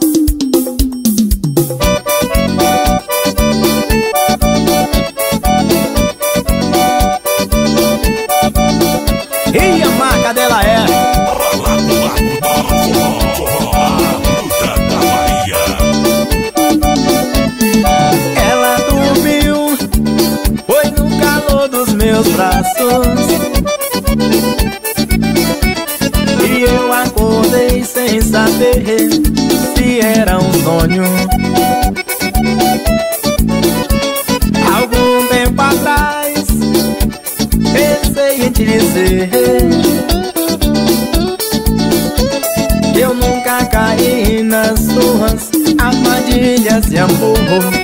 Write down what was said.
E a marca dela é ela dormiu, foi no calor dos meus braços, e eu acordei sem saber se era um sonho. Algum tempo atrás pensei em te dizer que eu nunca caí nas suas armadilhas de amor.